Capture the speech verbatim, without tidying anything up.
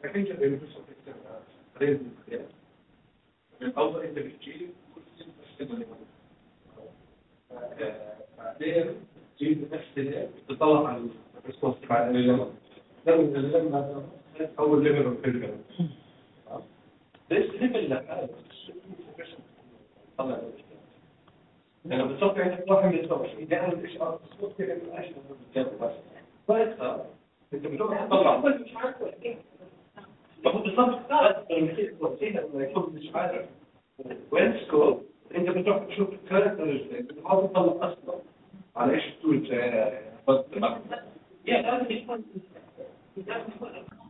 لكن كده بيمشوا في الكلام الأول أنت بتجيب كل شيء بعدين تجيب نفس ده تطلع على الريسبونس بعد لما لما أول ليفل في الكلام ده ليفل لا طلع لما بتصفي عندك واحد من الصوت إذا أنا مش عارف الصوت كده من أشهر من الجو بس فإذا أنت بتروح تطلع مش عارف المفروض بالضبط لما يكون مش عارف وين سكول انت بتروح تشوف الكاركترز بتحاول تطلع اصلا على ايش تقول يا لازم يكون